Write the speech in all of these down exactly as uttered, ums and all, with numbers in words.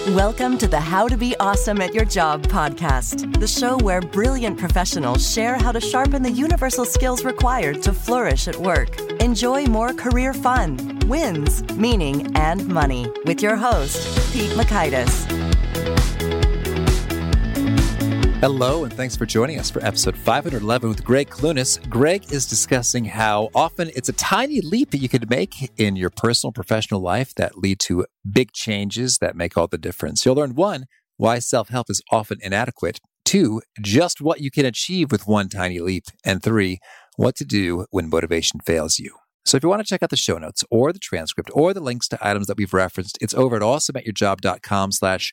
Welcome to the How to Be Awesome at Your Job podcast, the show where brilliant professionals share how to sharpen the universal skills required to flourish at work. Enjoy more career fun, wins, meaning, and money with your host, Pete Mockaitis. Hello, and thanks for joining us for episode five hundred eleven with Greg Clunis. Greg is discussing how often it's a tiny leap that you could make in your personal and professional life that lead to big changes that make all the difference. You'll learn one, why self-help is often inadequate. Two, just what you can achieve with one tiny leap. And three, what to do when motivation fails you. So if you want to check out the show notes or the transcript or the links to items that we've referenced, it's over at awesomeatyourjob.com slash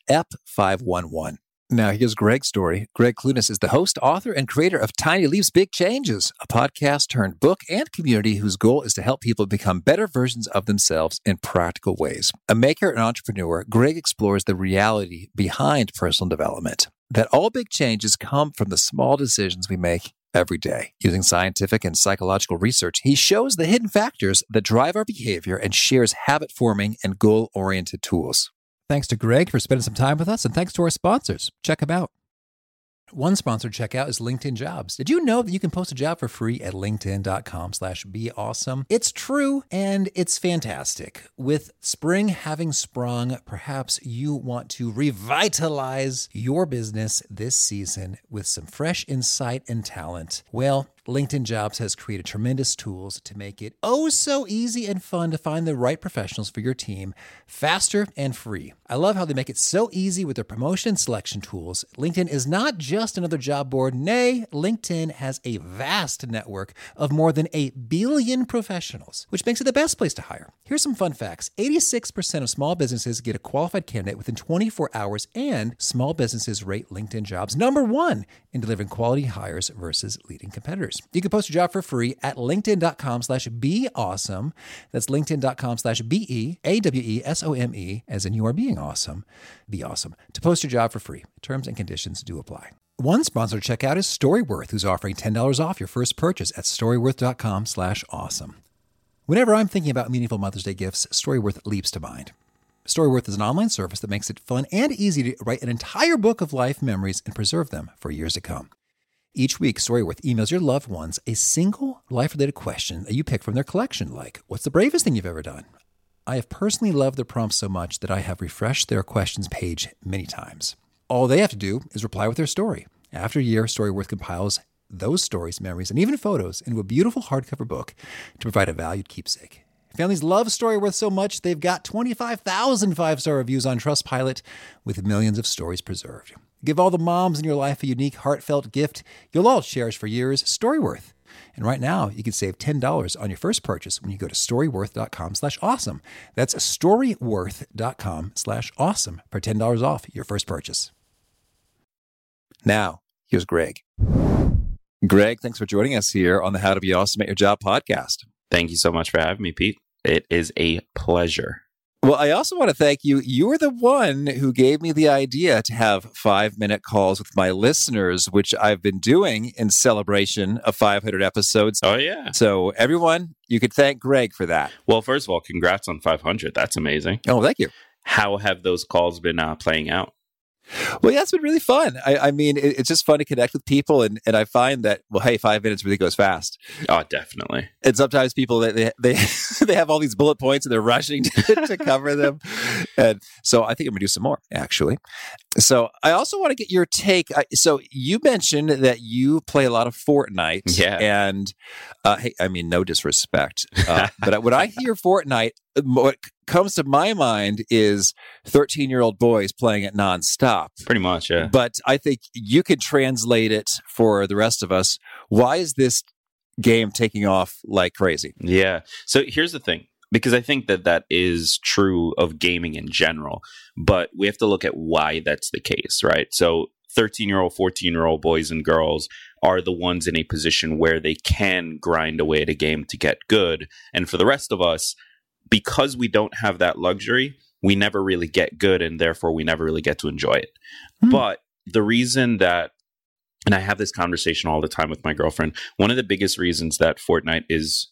ep511. Now, here's Greg's story. Greg Clunis is the host, author, and creator of Tiny Leaps, Big Changes, a podcast turned book and community whose goal is to help people become better versions of themselves in practical ways. A maker and entrepreneur, Greg explores the reality behind personal development, that all big changes come from the small decisions we make every day. Using scientific and psychological research, he shows the hidden factors that drive our behavior and shares habit-forming and goal-oriented tools. Thanks to Greg for spending some time with us, and thanks to our sponsors. Check them out. One sponsored checkout is LinkedIn Jobs. Did you know that you can post a job for free at linkedin.com slash be awesome? It's true, and it's fantastic. With spring having sprung, perhaps you want to revitalize your business this season with some fresh insight and talent. Well, LinkedIn Jobs has created tremendous tools to make it oh so easy and fun to find the right professionals for your team faster and free. I love how they make it so easy with their promotion and selection tools. LinkedIn is not just another job board. Nay, LinkedIn has a vast network of more than a billion professionals, which makes it the best place to hire. Here's some fun facts. eighty-six percent of small businesses get a qualified candidate within twenty-four hours, and small businesses rate LinkedIn Jobs number one in delivering quality hires versus leading competitors. You can post your job for free at linkedin.com slash be awesome. That's linkedin.com slash B-E, A-W-E-S-O-M-E, as in you are being awesome. Be awesome. To post your job for free. Terms and conditions do apply. One sponsored checkout is Storyworth, who's offering ten dollars off your first purchase at storyworth.com slash awesome. Whenever I'm thinking about meaningful Mother's Day gifts, Storyworth leaps to mind. Storyworth is an online service that makes it fun and easy to write an entire book of life memories and preserve them for years to come. Each week, Storyworth emails your loved ones a single life-related question that you pick from their collection, like, what's the bravest thing you've ever done? I have personally loved their prompts so much that I have refreshed their questions page many times. All they have to do is reply with their story. After a year, Storyworth compiles those stories, memories, and even photos into a beautiful hardcover book to provide a valued keepsake. Families love Storyworth so much, they've got twenty-five thousand five-star reviews on Trustpilot with millions of stories preserved. Give all the moms in your life a unique, heartfelt gift you'll all cherish for years, Storyworth. And right now, you can save ten dollars on your first purchase when you go to storyworth.com slash awesome. That's storyworth.com slash awesome for ten dollars off your first purchase. Now, here's Greg. Greg, thanks for joining us here on the How to Be Awesome at Your Job podcast. Thank you so much for having me, Pete. It is a pleasure. Well, I also want to thank you. You were the one who gave me the idea to have five-minute calls with my listeners, which I've been doing in celebration of five hundred episodes. Oh, yeah. So everyone, you could thank Greg for that. Well, first of all, congrats on five hundred. That's amazing. Oh, thank you. How have those calls been uh, playing out? Well, yeah, it's been really fun. I, I mean, it, it's just fun to connect with people. And, and I find that, well, hey, five minutes really goes fast. Oh, definitely. And sometimes people, they they they, they have all these bullet points and they're rushing to, to cover them. And so I think I'm going to do some more, actually. So I also want to get your take. I, so you mentioned that you play a lot of Fortnite. Yeah. And uh, hey, I mean, no disrespect. Uh, but when I hear Fortnite, what comes to my mind is thirteen-year-old boys playing it nonstop. Pretty much, yeah. But I think you could translate it for the rest of us. Why is this game taking off like crazy? Yeah. So here's the thing, because I think that that is true of gaming in general, but we have to look at why that's the case, right? So thirteen-year-old, fourteen-year-old boys and girls are the ones in a position where they can grind away at a game to get good. And for the rest of us, because we don't have that luxury, we never really get good, and therefore we never really get to enjoy it. Mm. But the reason that, and I have this conversation all the time with my girlfriend, one of the biggest reasons that Fortnite is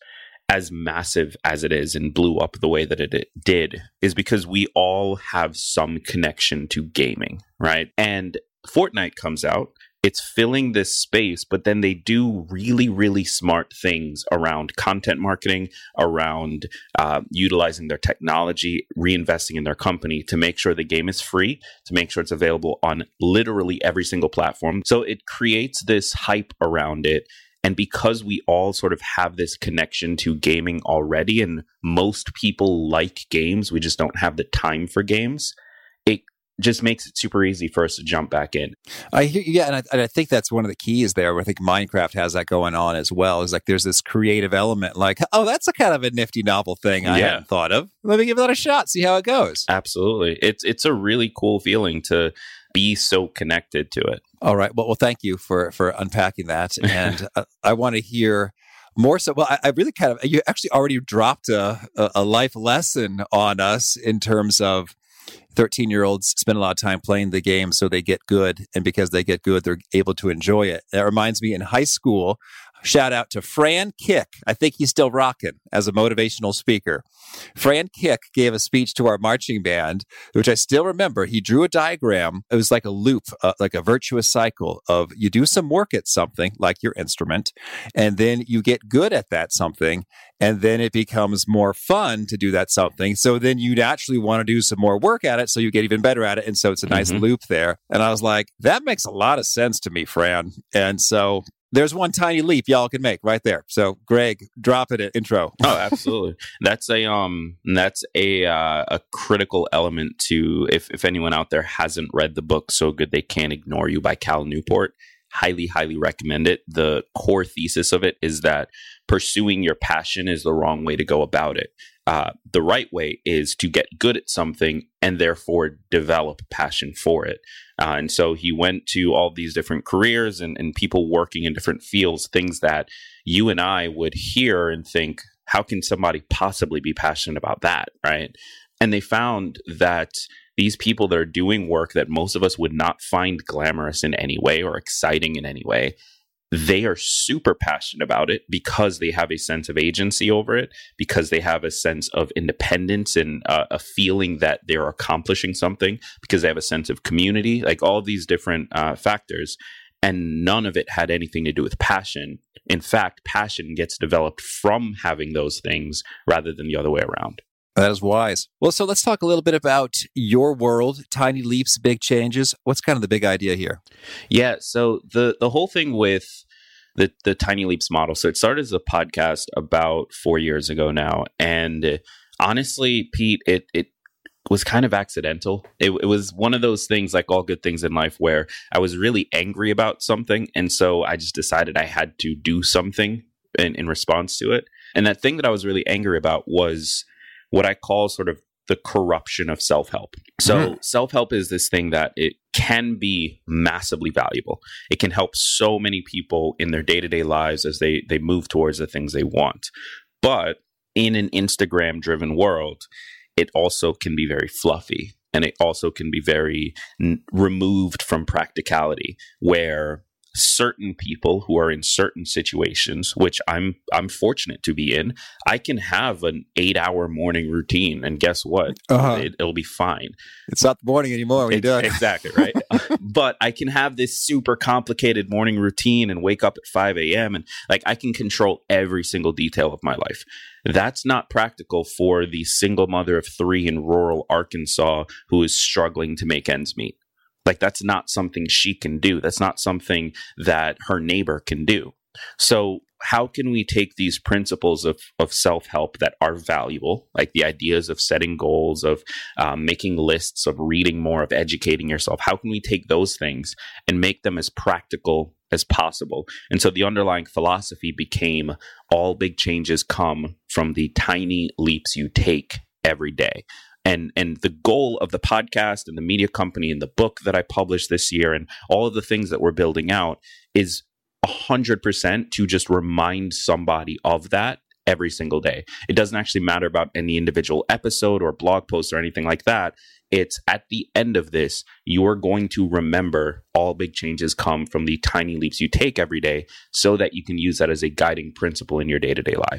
as massive as it is and blew up the way that it did is because we all have some connection to gaming, right? And Fortnite comes out, it's filling this space, but then they do really, really smart things around content marketing, around uh, utilizing their technology, reinvesting in their company to make sure the game is free, to make sure it's available on literally every single platform. So it creates this hype around it. And because we all sort of have this connection to gaming already, and most people like games, we just don't have the time for games, it just makes it super easy for us to jump back in. I hear, yeah, and I, and I think that's one of the keys there. I think Minecraft has that going on as well. Is like there's this creative element, like, oh, that's a kind of a nifty novel thing I Yeah. hadn't thought of. Let me give that a shot, see how it goes. Absolutely. It's it's a really cool feeling to be so connected to it. All right. Well, well, thank you for for unpacking that, and uh, I want to hear more. So, well, I, I really kind of you actually already dropped a, a a life lesson on us in terms of thirteen-year-olds spend a lot of time playing the game, so they get good, and because they get good, they're able to enjoy it. That reminds me, in high school, shout out to Fran Kick. I think he's still rocking as a motivational speaker. Fran Kick gave a speech to our marching band, which I still remember. He drew a diagram. It was like a loop, uh, like a virtuous cycle of you do some work at something, like your instrument, and then you get good at that something, and then it becomes more fun to do that something. So then you naturally want to do some more work at it, so you get even better at it. And so it's a nice Mhm. loop there. And I was like, that makes a lot of sense to me, Fran. And so there's one tiny leap y'all can make right there. So, Greg, drop it at intro. Oh, absolutely. That's a um that's a uh, a critical element to if if anyone out there hasn't read the book So Good They Can't Ignore You by Cal Newport, highly highly recommend it. The core thesis of it is that pursuing your passion is the wrong way to go about it. Uh, the right way is to get good at something and therefore develop passion for it. Uh, and so he went to all these different careers and, and people working in different fields, things that you and I would hear and think, how can somebody possibly be passionate about that, right? And they found that these people that are doing work that most of us would not find glamorous in any way or exciting in any way, they are super passionate about it because they have a sense of agency over it, because they have a sense of independence and uh, a feeling that they're accomplishing something, because they have a sense of community, like all these different uh, factors. And none of it had anything to do with passion. In fact, passion gets developed from having those things rather than the other way around. That is wise. Well, so let's talk a little bit about your world, tiny leaps, big changes. What's kind of the big idea here? Yeah, so the the whole thing with the the Tiny Leaps model. So it started as a podcast about four years ago now, and uh, honestly, Pete, it it was kind of accidental. It, it was one of those things, like all good things in life, where I was really angry about something, and so I just decided I had to do something in, in response to it. And that thing that I was really angry about was what I call sort of the corruption of self-help. So mm-hmm. self-help is this thing that it can be massively valuable. It can help so many people in their day-to-day lives as they they move towards the things they want. But in an Instagram-driven world, it also can be very fluffy, and it also can be very n- removed from practicality, where certain people who are in certain situations, which I'm I'm fortunate to be in, I can have an eight-hour morning routine, and guess what? Uh-huh. It, it'll be fine. It's not the morning anymore when it, you're done. Exactly, right? But I can have this super complicated morning routine and wake up at five a.m. and like I can control every single detail of my life. That's not practical for the single mother of three in rural Arkansas who is struggling to make ends meet. Like, that's not something she can do. That's not something that her neighbor can do. So how can we take these principles of, of self-help that are valuable, like the ideas of setting goals, of um, making lists, of reading more, of educating yourself? How can we take those things and make them as practical as possible? And so the underlying philosophy became all big changes come from the tiny leaps you take every day. And and the goal of the podcast and the media company and the book that I published this year and all of the things that we're building out is one hundred percent to just remind somebody of that every single day. It doesn't actually matter about any individual episode or blog post or anything like that. It's at the end of this, you're going to remember all big changes come from the tiny leaps you take every day so that you can use that as a guiding principle in your day-to-day life.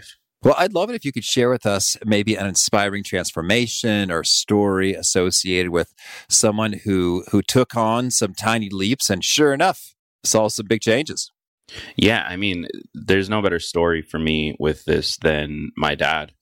Well, I'd love it if you could share with us maybe an inspiring transformation or story associated with someone who who took on some tiny leaps and sure enough, saw some big changes. Yeah, I mean, there's no better story for me with this than my dad.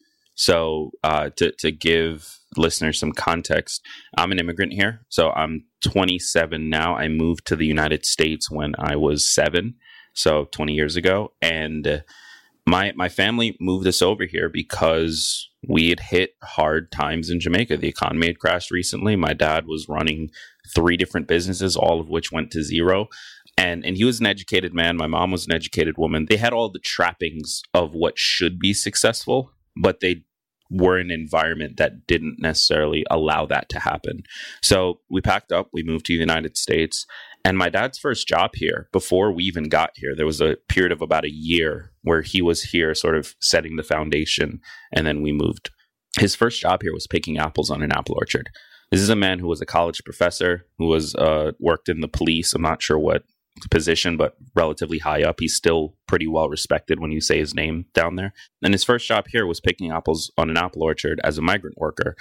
So uh, to, to give listeners some context, I'm an immigrant here. So I'm twenty-seven now. I moved to the United States when I was seven, so twenty years ago. And uh, my my family moved us over here because we had hit hard times in Jamaica. The economy had crashed recently. My dad was running three different businesses, all of which went to zero. And and he was an educated man. My mom was an educated woman. They had all the trappings of what should be successful, but they were in an environment that didn't necessarily allow that to happen. So we packed up, we moved to the United States. And my dad's first job here, before we even got here, there was a period of about a year where he was here sort of setting the foundation, and then we moved. His first job here was picking apples on an apple orchard. This is a man who was a college professor, who was uh, worked in the police. I'm not sure what position, but relatively high up. He's still pretty well respected when you say his name down there. And his first job here was picking apples on an apple orchard as a migrant worker.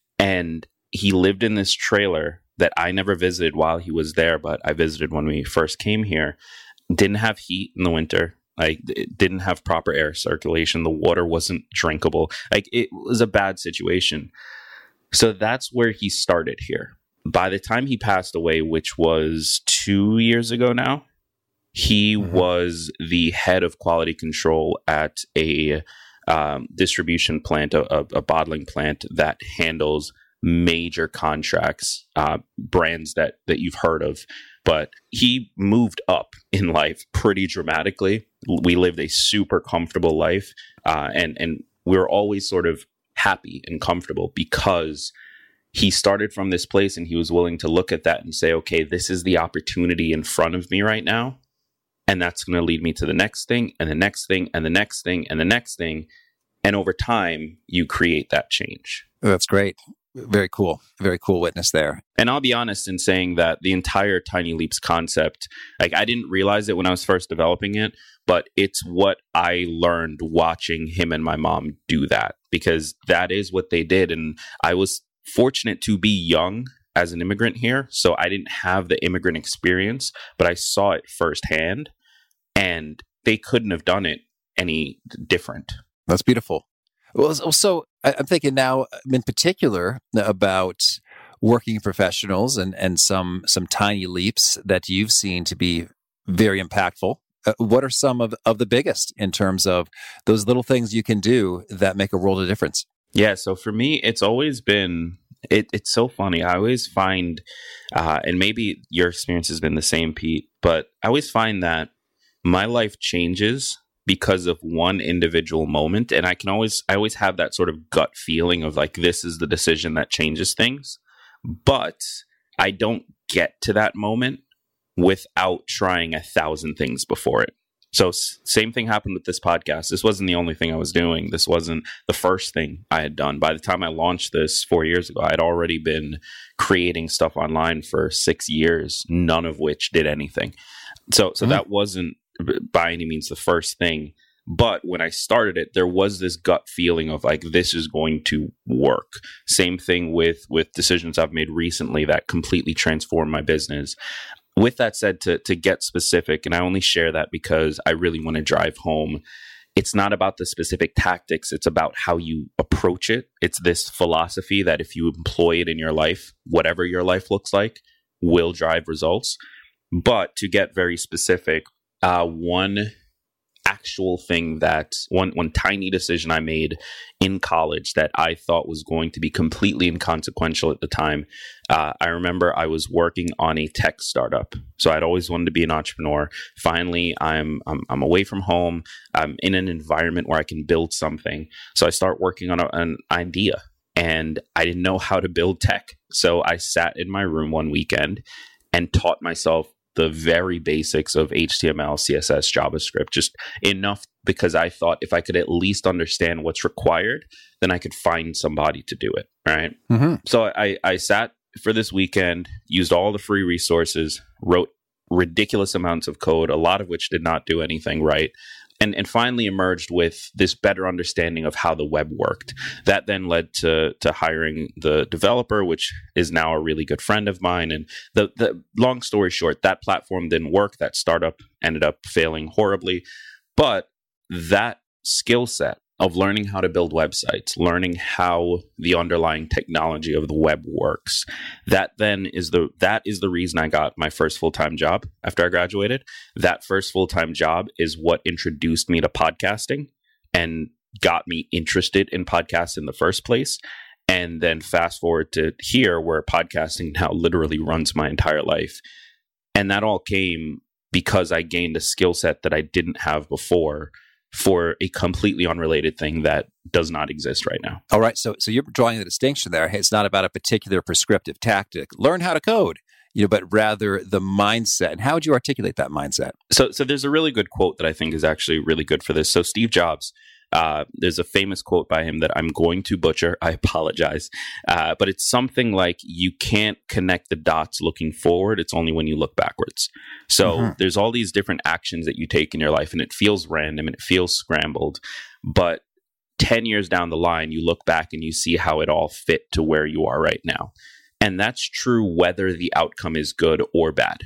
And he lived in this trailer that I never visited while he was there, but I visited when we first came here. Didn't have heat in the winter. Like, it didn't have proper air circulation. The water wasn't drinkable. Like, it was a bad situation. So that's where he started here. By the time he passed away, which was two years ago now, he mm-hmm. was the head of quality control at a um, distribution plant, a, a bottling plant that handles major contracts, uh, brands that, that you've heard of. But he moved up in life pretty dramatically. We lived a super comfortable life, uh, and, and we were always sort of happy and comfortable because he started from this place and he was willing to look at that and say, okay, this is the opportunity in front of me right now. And that's going to lead me to the next thing and the next thing and the next thing and the next thing. And over time, you create that change. That's great. Very cool. Very cool witness there. And I'll be honest in saying that the entire Tiny Leaps concept, like, I didn't realize it when I was first developing it, but it's what I learned watching him and my mom do that, because that is what they did. And I was fortunate to be young as an immigrant here, so I didn't have the immigrant experience, but I saw it firsthand, and they couldn't have done it any different. That's beautiful. Well, so I'm thinking now in particular about working professionals and, and some some tiny leaps that you've seen to be very impactful. Uh, what are some of, of the biggest in terms of those little things you can do that make a world of difference? Yeah, so for me, it's always been, it, it's so funny. I always find, uh, and maybe your experience has been the same, Pete, but I always find that my life changes because of one individual moment. And I can always, I always have that sort of gut feeling of like, this is the decision that changes things. But I don't get to that moment without trying a thousand things before it. So s- same thing happened with this podcast. This wasn't the only thing I was doing. This wasn't the first thing I had done. By the time I launched this four years ago, I'd already been creating stuff online for six years, none of which did anything. So, so mm-hmm. that wasn't by any means the first thing. But when I started it, there was this gut feeling of like, this is going to work. Same thing with, with decisions I've made recently that completely transformed my business. With that said, to, to get specific, and I only share that because I really want to drive home, it's not about the specific tactics. It's about how you approach it. It's this philosophy that if you employ it in your life, whatever your life looks like, will drive results. But to get very specific, uh, one actual thing that one one tiny decision I made in college that I thought was going to be completely inconsequential at the time. Uh, I remember I was working on a tech startup, so I'd always wanted to be an entrepreneur. Finally, I'm I'm, I'm away from home. I'm in an environment where I can build something. So I start working on a, an idea, and I didn't know how to build tech. So I sat in my room one weekend and taught myself the very basics of H T M L, C S S, JavaScript, just enough because I thought if I could at least understand what's required, then I could find somebody to do it, right? Mm-hmm. So I, I sat for this weekend, used all the free resources, wrote ridiculous amounts of code, a lot of which did not do anything right. and, and finally emerged with this better understanding of how the web worked. That then led to to hiring the developer, which is now a really good friend of mine. And the, the long story short, that platform didn't work. That startup ended up failing horribly. But that skill set of learning how to build websites, learning how the underlying technology of the web works, that then is the that is the reason I got my first full-time job after I graduated. That first full-time job is what introduced me to podcasting and got me interested in podcasts in the first place. And then fast forward to here, where podcasting now literally runs my entire life. And that all came because I gained a skill set that I didn't have before for a completely unrelated thing that does not exist right now. All right. So so you're drawing the distinction there. Hey, it's not about a particular prescriptive tactic. Learn how to code, you know, but rather the mindset. And how would you articulate that mindset? So so there's a really good quote that I think is actually really good for this. So Steve Jobs, uh, there's a famous quote by him that I'm going to butcher. I apologize. Uh, but it's something like, you can't connect the dots looking forward. It's only when you look backwards. So mm-hmm. there's all these different actions that you take in your life, and it feels random and it feels scrambled. But ten years down the line, you look back and you see how it all fit to where you are right now. And that's true whether the outcome is good or bad.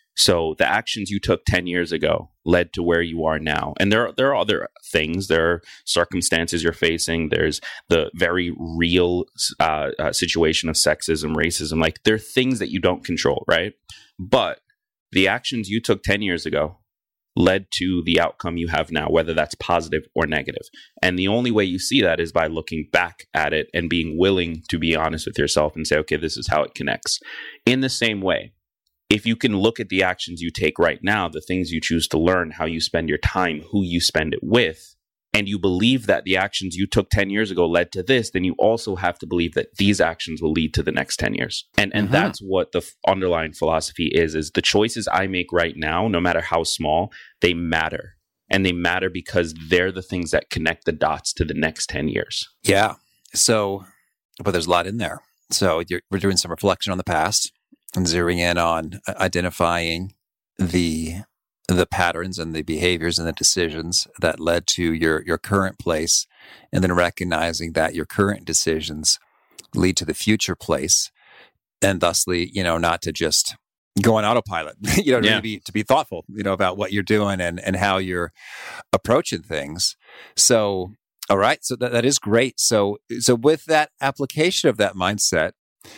So the actions you took ten years ago led to where you are now. And there are, there are other things. There are circumstances you're facing. There's the very real uh, uh, situation of sexism, racism. Like, there are things that you don't control, right? But the actions you took ten years ago led to the outcome you have now, whether that's positive or negative. And the only way you see that is by looking back at it and being willing to be honest with yourself and say, okay, this is how it connects. In the same way, if you can look at the actions you take right now, the things you choose to learn, how you spend your time, who you spend it with, and you believe that the actions you took ten years ago led to this, then you also have to believe that these actions will lead to the next ten years. And and mm-hmm. that's what the f- underlying philosophy is, is the choices I make right now, no matter how small, they matter. And they matter because they're the things that connect the dots to the next ten years. Yeah. So, but there's a lot in there. So you're, we're doing some reflection on the past and zeroing in on identifying the the patterns and the behaviors and the decisions that led to your, your current place, and then recognizing that your current decisions lead to the future place, and thusly, you know, not to just go on autopilot, you know, yeah. to be to be thoughtful, you know, about what you're doing and, and how you're approaching things. So, all right, so that, that is great. So, so with that application of that mindset,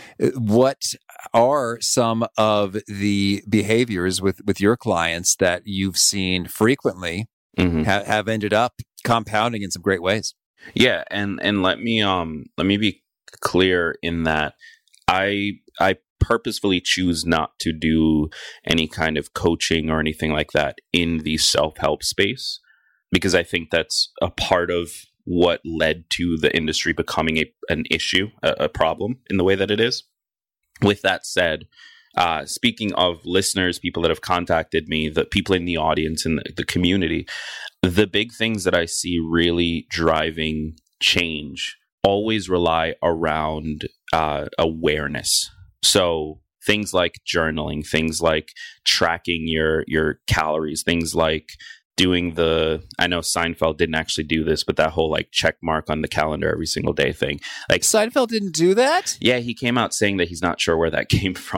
what are some of the behaviors with, with your clients that you've seen frequently mm-hmm. ha- have ended up compounding in some great ways? Yeah, and and let me um let me be clear in that I I purposefully choose not to do any kind of coaching or anything like that in the self-help space, because I think that's a part of what led to the industry becoming a, an issue, a, a problem in the way that it is. With that said, uh, speaking of listeners, people that have contacted me, the people in the audience and the, the community, the big things that I see really driving change always rely around uh, awareness. So things like journaling, things like tracking your your calories, things like doing the, I know Seinfeld didn't actually do this, but that whole like check mark on the calendar every single day thing. Like Seinfeld didn't do that? Yeah, he came out saying that he's not sure where that came from.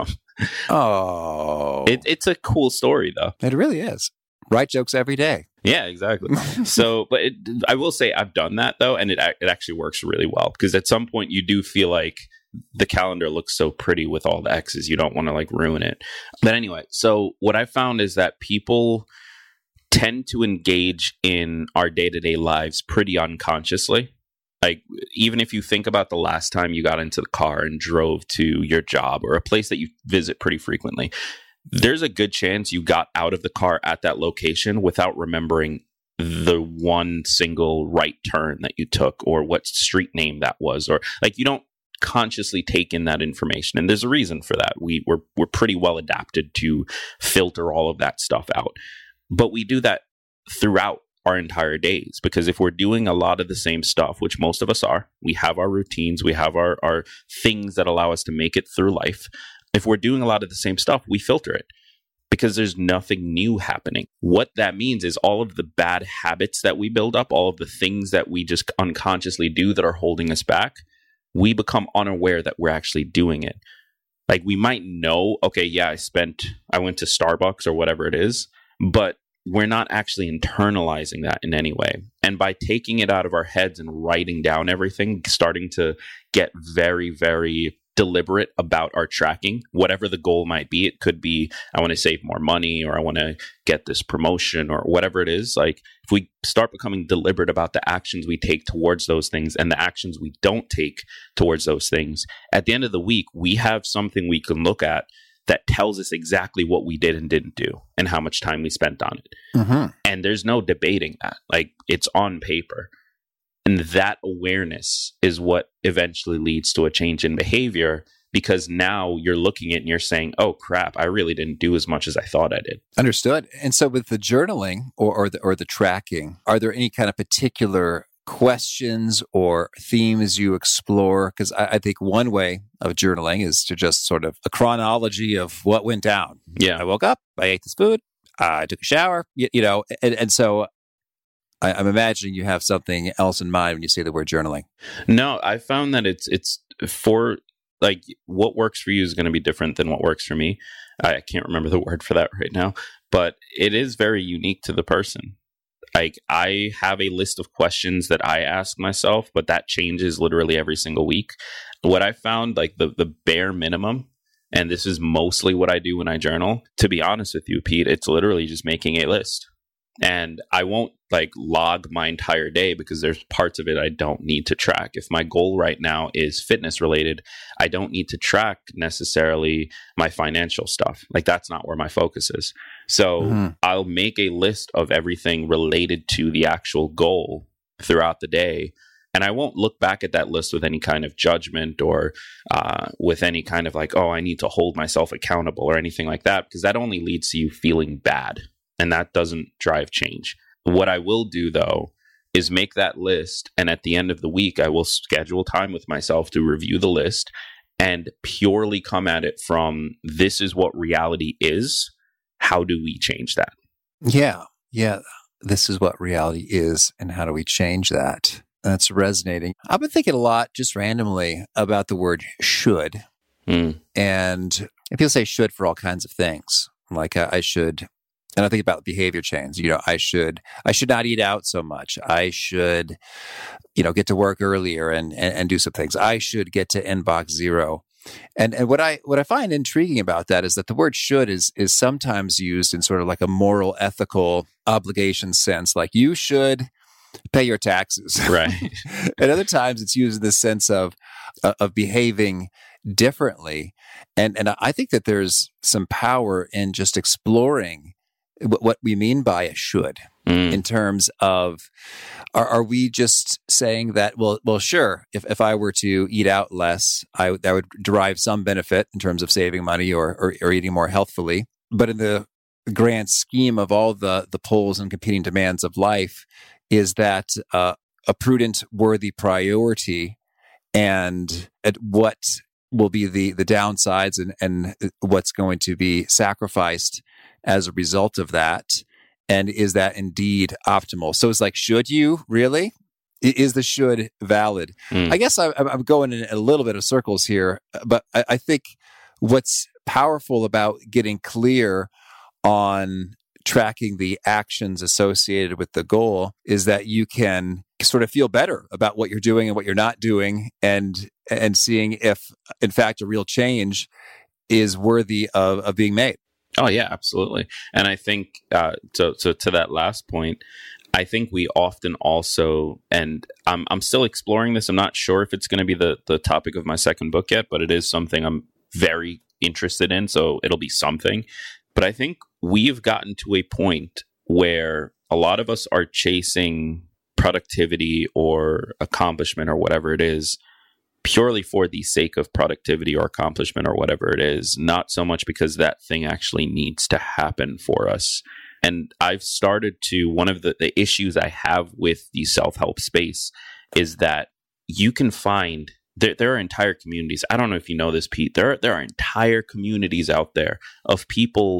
Oh. It, it's a cool story though. It really is. Write jokes every day. Yeah, exactly. So, but it, I will say I've done that though, and it it actually works really well, because at some point you do feel like the calendar looks so pretty with all the X's, you don't want to like ruin it. But anyway, so what I found is that people tend to engage in our day-to-day lives pretty unconsciously. Like, even if you think about the last time you got into the car and drove to your job or a place that you visit pretty frequently, there's a good chance you got out of the car at that location without remembering the one single right turn that you took or what street name that was. Or like, you don't consciously take in that information. And there's a reason for that. We, we're, we're pretty well adapted to filter all of that stuff out. But we do that throughout our entire days, because if we're doing a lot of the same stuff, which most of us are, we have our routines, we have our, our things that allow us to make it through life. If we're doing a lot of the same stuff, we filter it. because there's nothing new happening. What that means is all of the bad habits that we build up, all of the things that we just unconsciously do that are holding us back, we become unaware that we're actually doing it. Like we might know, okay, yeah, I spent, I went to Starbucks or whatever it is, but we're not actually internalizing that in any way. And by taking it out of our heads and writing down everything, starting to get very, very deliberate about our tracking, whatever the goal might be. It could be, I want to save more money, or I want to get this promotion, or whatever it is. Like if we start becoming deliberate about the actions we take towards those things and the actions we don't take towards those things, at the end of the week, we have something we can look at that tells us exactly what we did and didn't do and how much time we spent on it. Mm-hmm. And there's no debating that. Like it's on paper. And that awareness is what eventually leads to a change in behavior, because now you're looking at it and you're saying, oh crap, I really didn't do as much as I thought I did. Understood. And so with the journaling or, or the or the tracking, are there any kind of particular questions or themes you explore? Because I, I think one way of journaling is to just sort of a chronology of what went down. Yeah. I woke up, I ate this food, I took a shower, you, you know, and, and so I, I'm imagining you have something else in mind when you say the word journaling. No, I found that it's it's for like what works for you is going to be different than what works for me. I can't remember the word for that right now, but it is very unique to the person. Like I have a list of questions that I ask myself, but that changes literally every single week. What I found, like the the bare minimum, and this is mostly what I do when I journal, to be honest with you, Pete, it's literally just making a list. And I won't like log my entire day because there's parts of it I don't need to track. If my goal right now is fitness related, I don't need to track necessarily my financial stuff. Like that's not where my focus is. So mm-hmm. I'll make a list of everything related to the actual goal throughout the day. And I won't look back at that list with any kind of judgment or uh, with any kind of like, oh, I need to hold myself accountable or anything like that, because that only leads to you feeling bad. And that doesn't drive change. What I will do, though, is make that list. And at the end of the week, I will schedule time with myself to review the list and purely come at it from this is what reality is. How do we change that? Yeah. Yeah. This is what reality is. And how do we change that? That's resonating. I've been thinking a lot just randomly about the word should. Mm. And people say should for all kinds of things. Like uh, I should... And I think about behavior change. You know, I should I should not eat out so much. I should, you know, get to work earlier and, and, and do some things. I should get to inbox zero. And and what I what I find intriguing about that is that the word should is is sometimes used in sort of like a moral, ethical obligation sense. Like you should pay your taxes. Right. And other times it's used in the sense of uh, of behaving differently. And and I think that there's some power in just exploring what we mean by a should mm. in terms of, are, are we just saying that, well, well, sure, if, if I were to eat out less, I that would derive some benefit in terms of saving money or, or, or eating more healthfully. But in the grand scheme of all the, the pulls and competing demands of life, is that uh, a prudent, worthy priority, and at what will be the, the downsides and, and what's going to be sacrificed as a result of that, and is that indeed optimal? So it's like, should you really? Is the should valid? Mm. I guess I, I'm going in a little bit of circles here, but I, I think what's powerful about getting clear on tracking the actions associated with the goal is that you can sort of feel better about what you're doing and what you're not doing, and and seeing if, in fact, a real change is worthy of, of being made. Oh, yeah, absolutely. And I think, uh, so, so to that last point, I think we often also, and I'm I'm still exploring this. I'm not sure if it's going to be the, the topic of my second book yet, but it is something I'm very interested in. So it'll be something. But I think we've gotten to a point where a lot of us are chasing productivity or accomplishment or whatever it is, purely for the sake of productivity or accomplishment or whatever it is, not so much because that thing actually needs to happen for us. And I've started to, one of the, the issues I have with the self-help space is that you can find, there, there are entire communities. I don't know if you know this, Pete, there, there are entire communities out there of people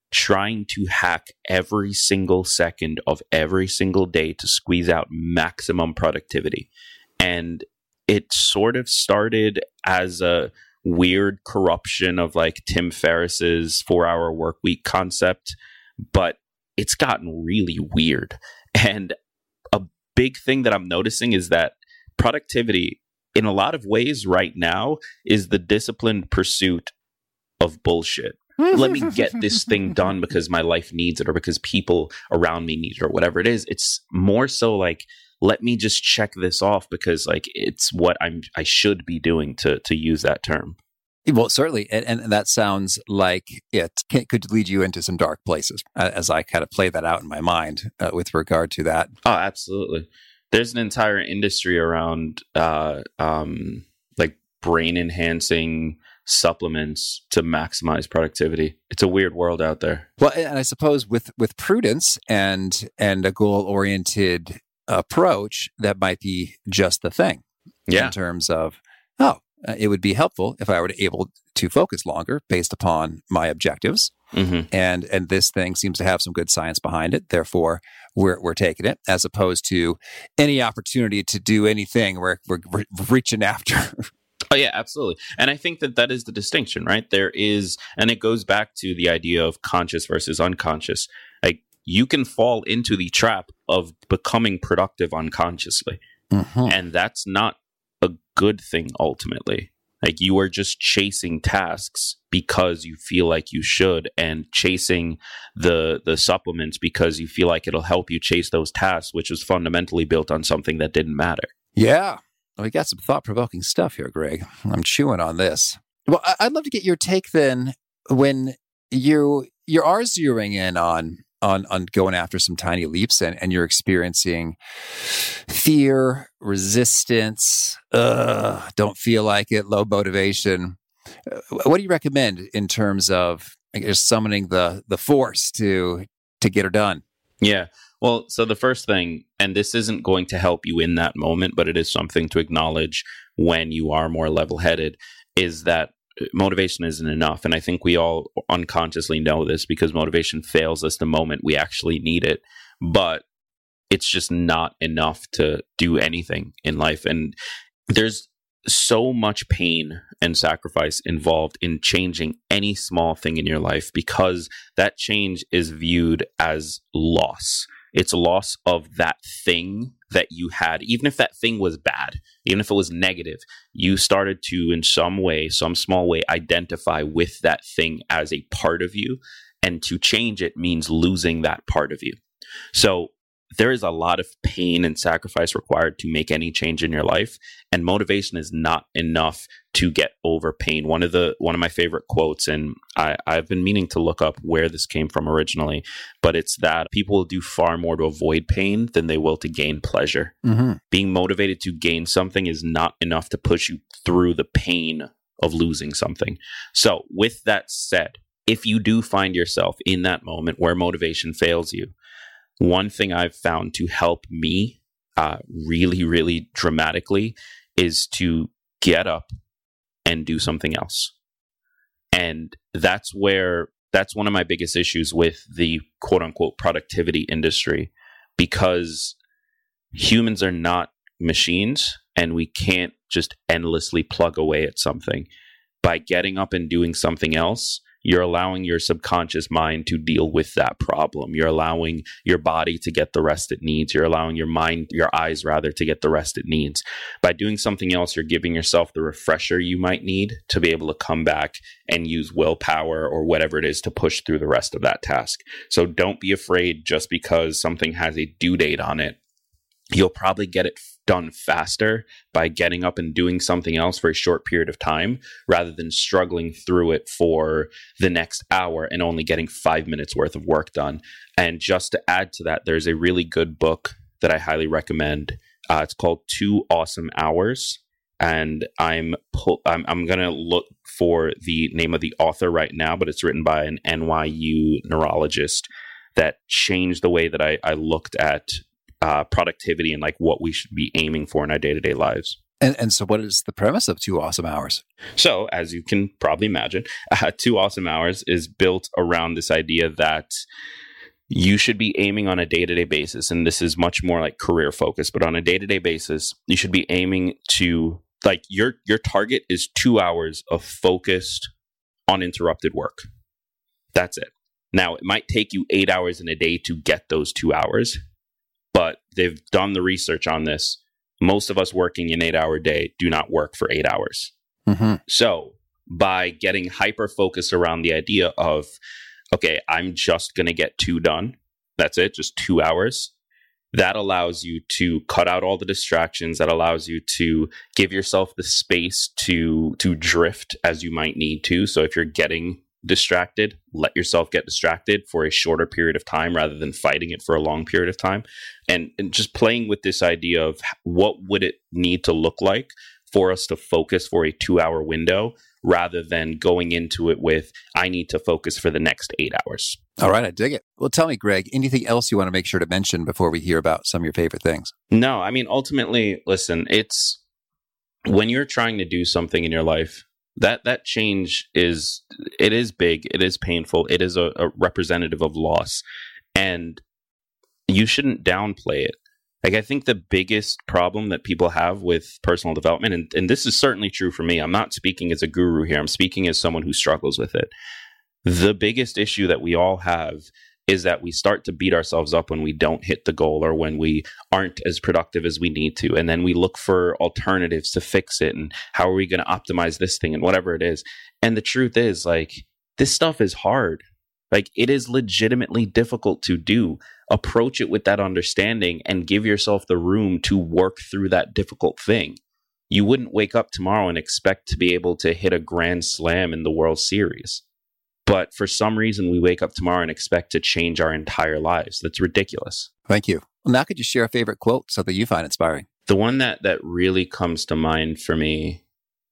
trying to hack every single second of every single day to squeeze out maximum productivity. And it sort of started as a weird corruption of like Tim Ferriss's four-hour work week concept, but it's gotten really weird. And a big thing that I'm noticing is that productivity, in a lot of ways right now, is the disciplined pursuit of bullshit. Let me get this thing done because my life needs it or because people around me need it or whatever it is. It's more so like, let me just check this off because like it's what I'm I should be doing, to to use that term. Well, certainly. And, and that sounds like it can, could lead you into some dark places as I kind of play that out in my mind uh, with regard to that. Oh, absolutely. There's an entire industry around uh, um, like brain enhancing supplements to maximize productivity. It's a weird world out there. Well, and I suppose with, with prudence and and a goal-oriented approach, that might be just the thing. Yeah. In terms of, oh, uh, it would be helpful if I were to able to focus longer based upon my objectives. Mm-hmm. And and this thing seems to have some good science behind it. Therefore, we're we're taking it, as opposed to any opportunity to do anything we're we're, we're reaching after. Oh, yeah, absolutely. And I think that that is the distinction, right? There is, and it goes back to the idea of conscious versus unconscious. Like, you can fall into the trap of becoming productive unconsciously. Mm-hmm. And that's not a good thing, ultimately. Like, you are just chasing tasks because you feel like you should, and chasing the the supplements because you feel like it'll help you chase those tasks, which was fundamentally built on something that didn't matter. Yeah. We got some thought-provoking stuff here, Greg. I'm chewing on this. Well, I'd love to get your take then when you you are zeroing in on on on going after some tiny leaps and, and you're experiencing fear, resistance, uh, don't feel like it, low motivation. What do you recommend in terms of, I guess, summoning the the force to to get her done? Yeah. Well, so the first thing, and this isn't going to help you in that moment, but it is something to acknowledge when you are more level-headed, is that motivation isn't enough. And I think we all unconsciously know this because motivation fails us the moment we actually need it. But it's just not enough to do anything in life. And there's so much pain and sacrifice involved in changing any small thing in your life because that change is viewed as loss. It's a loss of that thing that you had. Even if that thing was bad, even if it was negative, you started to, in some way, some small way, identify with that thing as a part of you. And to change it means losing that part of you. So there is a lot of pain and sacrifice required to make any change in your life, and motivation is not enough to get over pain. One of the one of my favorite quotes, and I, I've been meaning to look up where this came from originally, but it's that people will do far more to avoid pain than they will to gain pleasure. Mm-hmm. Being motivated to gain something is not enough to push you through the pain of losing something. So with that said, if you do find yourself in that moment where motivation fails you, one thing I've found to help me uh, really, really dramatically is to get up and do something else. And that's where, that's one of my biggest issues with the quote unquote productivity industry, because humans are not machines and we can't just endlessly plug away at something. By getting up and doing something else, you're allowing your subconscious mind to deal with that problem. You're allowing your body to get the rest it needs. You're allowing your mind, your eyes rather, to get the rest it needs. By doing something else, you're giving yourself the refresher you might need to be able to come back and use willpower or whatever it is to push through the rest of that task. So don't be afraid just because something has a due date on it. You'll probably get it done faster by getting up and doing something else for a short period of time rather than struggling through it for the next hour and only getting five minutes worth of work done. And just to add to that, there's a really good book that I highly recommend. Uh, it's called Two Awesome Hours. And I'm pull, I'm, I'm going to look for the name of the author right now, but it's written by an N Y U neurologist that changed the way that I, I looked at Uh, productivity and like what we should be aiming for in our day-to-day lives. And and so what is the premise of Two Awesome Hours? So, as you can probably imagine, uh, Two Awesome Hours is built around this idea that you should be aiming on a day-to-day basis, and this is much more like career focused, but on a day-to-day basis, you should be aiming to, like, your your target is two hours of focused, uninterrupted work. That's it. Now, it might take you eight hours in a day to get those two hours, but they've done the research on this. Most of us working an eight-hour day do not work for eight hours. Mm-hmm. So by getting hyper-focused around the idea of, okay, I'm just going to get two done. That's it, just two hours. That allows you to cut out all the distractions. That allows you to give yourself the space to to drift as you might need to. So if you're getting distracted, let yourself get distracted for a shorter period of time rather than fighting it for a long period of time. And, and just playing with this idea of what would it need to look like for us to focus for a two-hour window rather than going into it with, I need to focus for the next eight hours. All right, I dig it. Well, tell me, Greg, anything else you want to make sure to mention before we hear about some of your favorite things? No, I mean, ultimately, listen, it's when you're trying to do something in your life, that that change is, it is big, it is painful, it is a, a representative of loss, and you shouldn't downplay it. Like, I think the biggest problem that people have with personal development, and, and this is certainly true for me, I'm not speaking as a guru here, I'm speaking as someone who struggles with it. The biggest issue that we all have is that we start to beat ourselves up when we don't hit the goal or when we aren't as productive as we need to. And then we look for alternatives to fix it. And how are we going to optimize this thing and whatever it is? And the truth is, like, this stuff is hard. Like, it is legitimately difficult to do. Approach it with that understanding and give yourself the room to work through that difficult thing. You wouldn't wake up tomorrow and expect to be able to hit a grand slam in the World Series. But for some reason, we wake up tomorrow and expect to change our entire lives. That's ridiculous. Thank you. Well, now could you share a favorite quote, something you find inspiring? The one that, that really comes to mind for me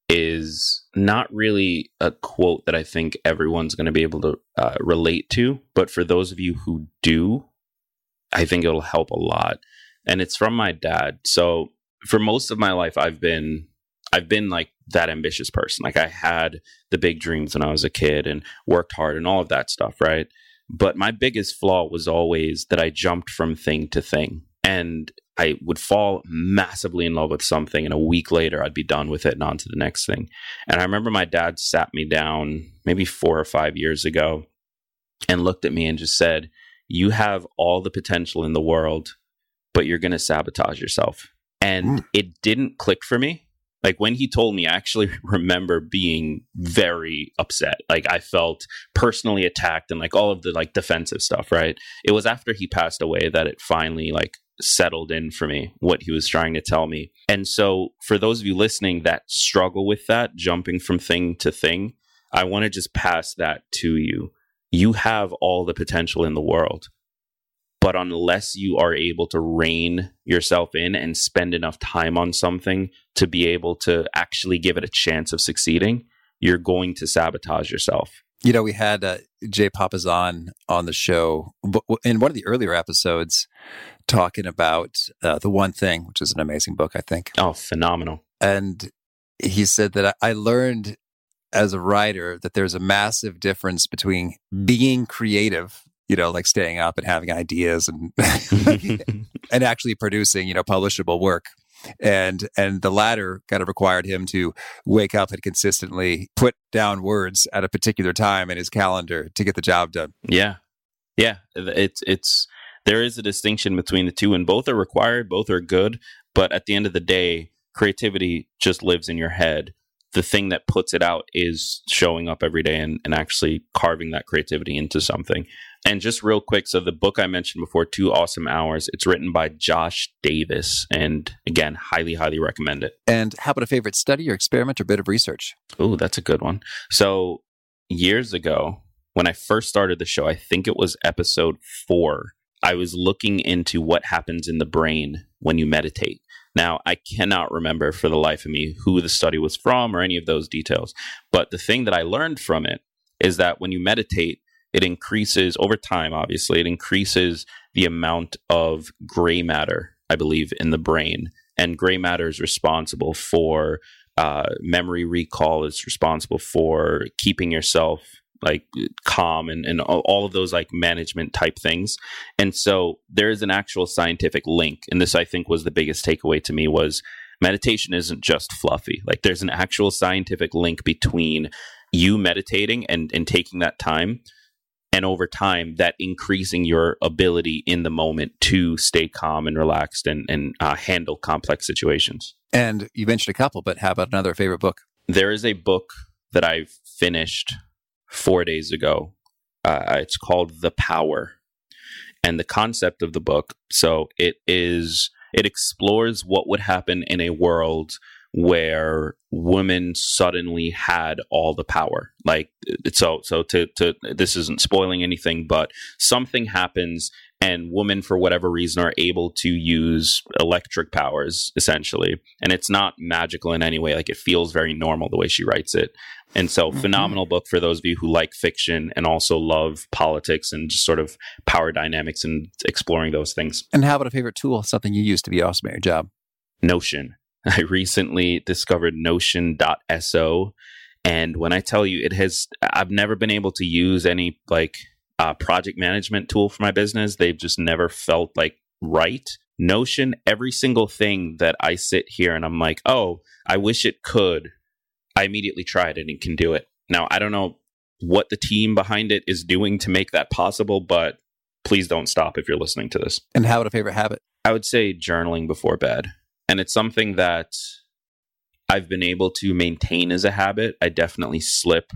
is not really a quote that I think everyone's going to be able to uh, relate to. But for those of you who do, I think it'll help a lot. And it's from my dad. So for most of my life, I've been I've been like that ambitious person. Like, I had the big dreams when I was a kid and worked hard and all of that stuff, right? But my biggest flaw was always that I jumped from thing to thing. And I would fall massively in love with something, and a week later I'd be done with it and on to the next thing. And I remember my dad sat me down maybe four or five years ago and looked at me and just said, you have all the potential in the world, but you're going to sabotage yourself. And mm. it didn't click for me. Like, when he told me, I actually remember being very upset. Like, I felt personally attacked and like all of the like defensive stuff, right? It was after he passed away that it finally like settled in for me what he was trying to tell me. And so for those of you listening that struggle with that, jumping from thing to thing, I want to just pass that to you. You have all the potential in the world. But unless you are able to rein yourself in and spend enough time on something to be able to actually give it a chance of succeeding, you're going to sabotage yourself. You know, we had uh, Jay Papasan on the show in one of the earlier episodes talking about uh, The One Thing, which is an amazing book, I think. Oh, phenomenal. And he said that I learned as a writer that there's a massive difference between being creative, you know, like staying up and having ideas and and actually producing, you know, publishable work. And and the latter kind of required him to wake up and consistently put down words at a particular time in his calendar to get the job done. Yeah. Yeah. It's, it's, there is a distinction between the two, and both are required, both are good. But at the end of the day, creativity just lives in your head. The thing that puts it out is showing up every day and, and actually carving that creativity into something. And just real quick, so the book I mentioned before, Two Awesome Hours, it's written by Josh Davis. And again, highly, highly recommend it. And how about a favorite study or experiment or bit of research? Oh, that's a good one. So years ago, when I first started the show, I think it was episode four, I was looking into what happens in the brain when you meditate. Now, I cannot remember for the life of me who the study was from or any of those details. But the thing that I learned from it is that when you meditate, it increases over time, obviously, it increases the amount of gray matter, I believe, in the brain. And gray matter is responsible for uh, memory recall, is responsible for keeping yourself like calm and, and all of those like management type things. And so there is an actual scientific link. And this, I think, was the biggest takeaway to me was meditation isn't just fluffy. Like there's an actual scientific link between you meditating and, and taking that time, and over time that increasing your ability in the moment to stay calm and relaxed and, and uh, handle complex situations. And you mentioned a couple, but how about another favorite book? There is a book that I've finished four days ago. Uh, it's called The Power. And the concept of the book, so it is, it explores what would happen in a world where women suddenly had all the power. Like, so, so to, to, this isn't spoiling anything, but something happens and women, for whatever reason, are able to use electric powers, essentially. And it's not magical in any way. Like, it feels very normal the way she writes it. And so, mm-hmm. phenomenal book for those of you who like fiction and also love politics and just sort of power dynamics and exploring those things. And how about a favorite tool, something you use to be awesome at your job? Notion. I recently discovered Notion dot so. And when I tell you, it has, I've never been able to use any like uh, project management tool for my business. They've just never felt like right. Notion, every single thing that I sit here and I'm like, oh, I wish it could. I immediately try it and it can do it. Now, I don't know what the team behind it is doing to make that possible, but please don't stop if you're listening to this. And how about a favorite habit? I would say journaling before bed. And it's something that I've been able to maintain as a habit. I definitely slip,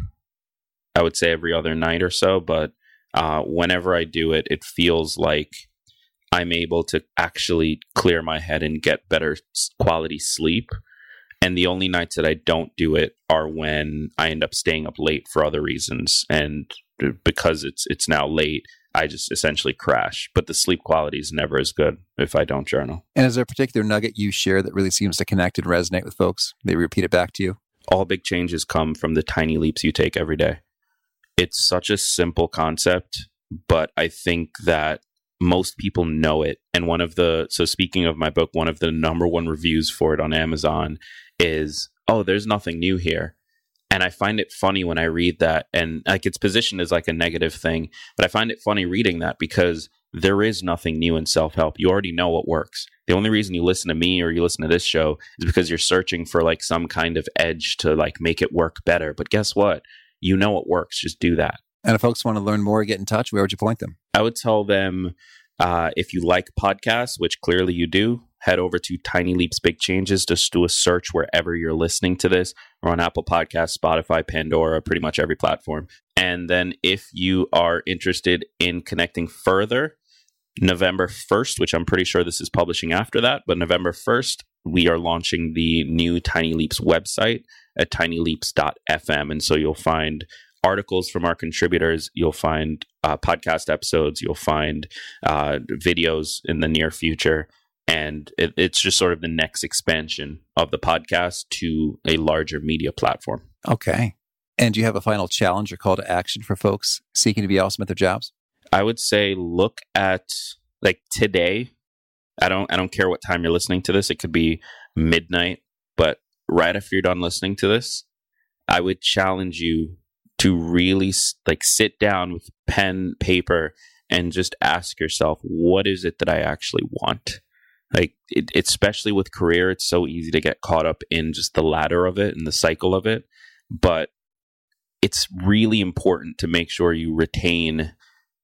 I would say, every other night or so. But uh, whenever I do it, it feels like I'm able to actually clear my head and get better quality sleep. And the only nights that I don't do it are when I end up staying up late for other reasons. And because it's it's now late, I just essentially crash. But the sleep quality is never as good if I don't journal. And is there a particular nugget you share that really seems to connect and resonate with folks? They repeat it back to you? All big changes come from the tiny leaps you take every day. It's such a simple concept, but I think that most people know it. And one of the, so speaking of my book, one of the number one reviews for it on Amazon is, oh, there's nothing new here. And I find it funny when I read that, and like it's positioned as like a negative thing, but I find it funny reading that because there is nothing new in self-help. You already know what works. The only reason you listen to me or you listen to this show is because you're searching for like some kind of edge to like make it work better. But guess what? You know what works. Just do that. And if folks want to learn more, get in touch, where would you point them? I would tell them uh, if you like podcasts, which clearly you do, head over to Tiny Leaps, Big Changes. Just do a search wherever you're listening to this. We're on Apple Podcasts, Spotify, Pandora, pretty much every platform. And then if you are interested in connecting further, November first, which I'm pretty sure this is publishing after that, but November first, we are launching the new Tiny Leaps website at tiny leaps dot f m. And so you'll find articles from our contributors, you'll find uh, podcast episodes, you'll find uh, videos in the near future. And it, it's just sort of the next expansion of the podcast to a larger media platform. Okay. And do you have a final challenge or call to action for folks seeking to be awesome at their jobs? I would say look at like today. I don't I don't care what time you're listening to this. It could be midnight, but right after you're done listening to this, I would challenge you to really like sit down with pen, paper, and just ask yourself, what is it that I actually want? Like, it, especially with career, it's so easy to get caught up in just the ladder of it and the cycle of it. But it's really important to make sure you retain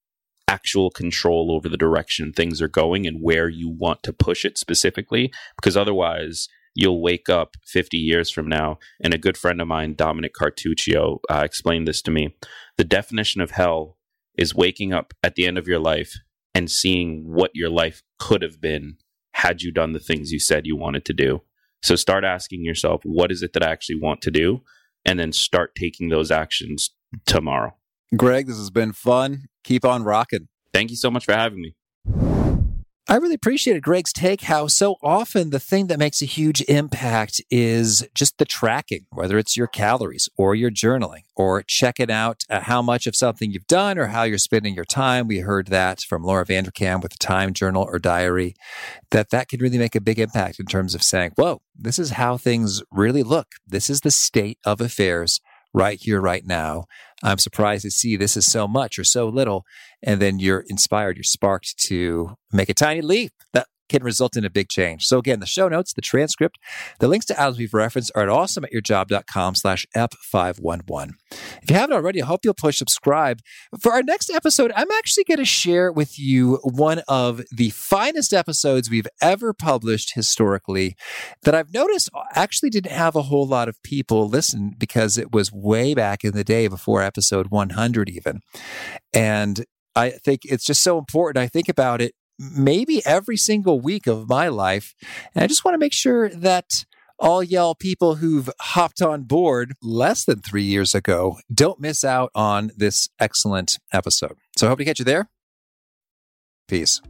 actual control over the direction things are going and where you want to push it specifically, because otherwise you'll wake up fifty years from now. And a good friend of mine, Dominic Cartuccio, uh, explained this to me. The definition of hell is waking up at the end of your life and seeing what your life could have been had you done the things you said you wanted to do. So start asking yourself, what is it that I actually want to do? And then start taking those actions tomorrow. Greg, this has been fun. Keep on rocking. Thank you so much for having me. I really appreciated Greg's take how so often the thing that makes a huge impact is just the tracking, whether it's your calories or your journaling or checking out uh, how much of something you've done or how you're spending your time. We heard that from Laura Vanderkam with the Time Journal or Diary, that that can really make a big impact in terms of saying, whoa, this is how things really look. This is the state of affairs right here, right now. I'm surprised to see this is so much or so little. And then you're inspired, you're sparked to make a tiny leap that can result in a big change. So again, the show notes, the transcript, the links to items we've referenced are at awesomeatyourjob.com slash F511. If you haven't already, I hope you'll push subscribe. For our next episode, I'm actually going to share with you one of the finest episodes we've ever published historically that I've noticed actually didn't have a whole lot of people listen because it was way back in the day before episode one hundred even. And I think it's just so important. I think about it maybe every single week of my life. And I just want to make sure that all y'all people who've hopped on board less than three years ago don't miss out on this excellent episode. So I hope to catch you there. Peace.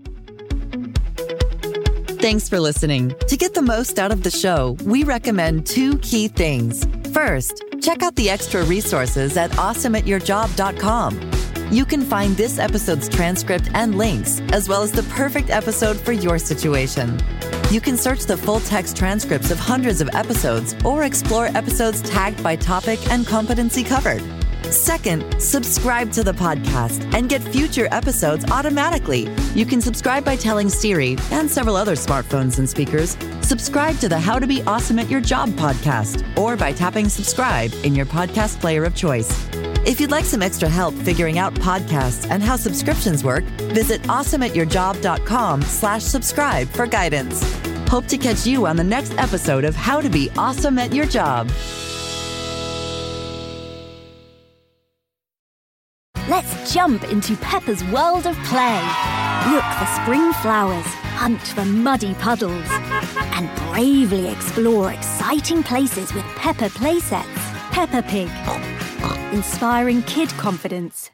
Thanks for listening. To get the most out of the show, we recommend two key things. First, check out the extra resources at awesome at your job dot com. You can find this episode's transcript and links, as well as the perfect episode for your situation. You can search the full text transcripts of hundreds of episodes or explore episodes tagged by topic and competency covered. Second, subscribe to the podcast and get future episodes automatically. You can subscribe by telling Siri and several other smartphones and speakers, subscribe to the How to Be Awesome at Your Job podcast, or by tapping subscribe in your podcast player of choice. If you'd like some extra help figuring out podcasts and how subscriptions work, visit awesome at your job dot com slash subscribe for guidance. Hope to catch you on the next episode of How to Be Awesome at Your Job. Let's jump into Peppa's world of play. Look for spring flowers, hunt for muddy puddles, and bravely explore exciting places with Peppa playsets. Peppa Pig, inspiring kid confidence.